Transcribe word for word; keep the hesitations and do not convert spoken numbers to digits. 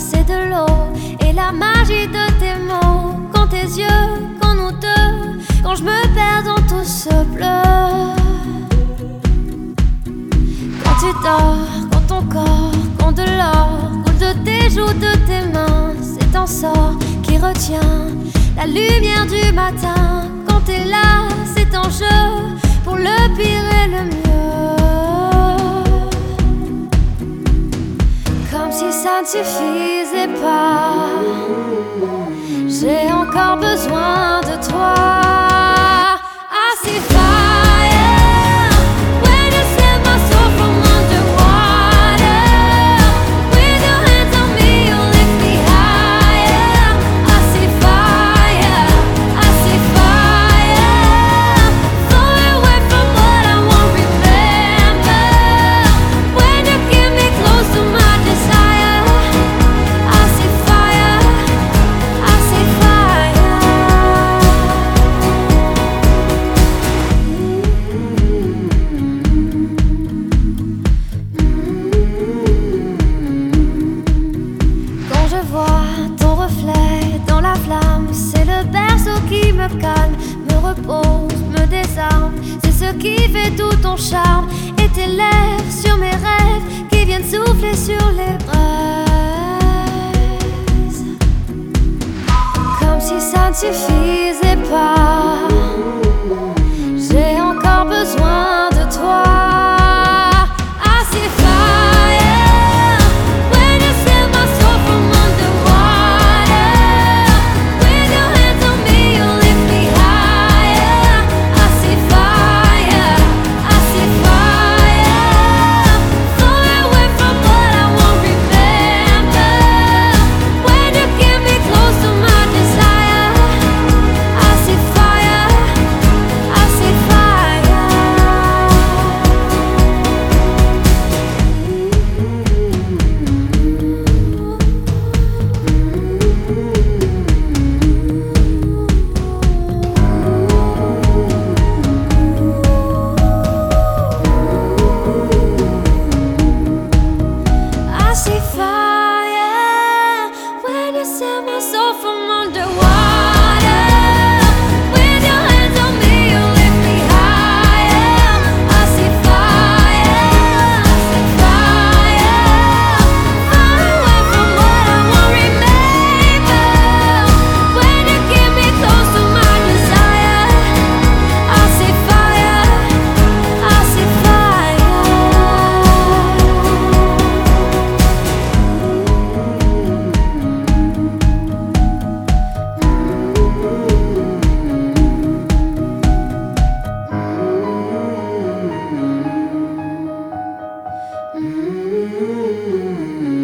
c'est de l'eau et la magie de tes mots. Quand tes yeux, quand nous deux, quand je me perds dans tout ce bleu. Quand tu dors, quand ton corps, quand de l'or coule de tes joues, de tes mains, c'est un sort qui retient la lumière du matin. Quand t'es là, c'est un jeu pour le pire et le mieux. Comme si ça ne suffisait pas, j'ai encore besoin de toi. I see fire when you set my soul from underwater. With your hands on me, you lift me higher. I see fire, I see fire. Far away from what I won't remember. When you get me close to my desire, I see fire, I see fire. Quand je vois ton reflet dans la flamme, c'est le berceau qui me calme, me repose, me désarme. C'est ce qui fait tout ton charme. Et tes lèvres sur mes rêves qui viennent souffler sur les braises. Comme si ça ne suffisait pas, j'ai encore besoin de toi. I see fire when you set my soul from underwater. With your hands on me, you lift me higher. I see fire, I see fire. Far away from what I won't remember. When you get me close to my desire, I see fire, I see fire. I see fire when you set my soul from underwater. With your hands on me, you lift me higher. I see fire, I see fire. Far away from what I won't remember. When you get me close to my desire, I see fire, I see fire. Mm-hmm.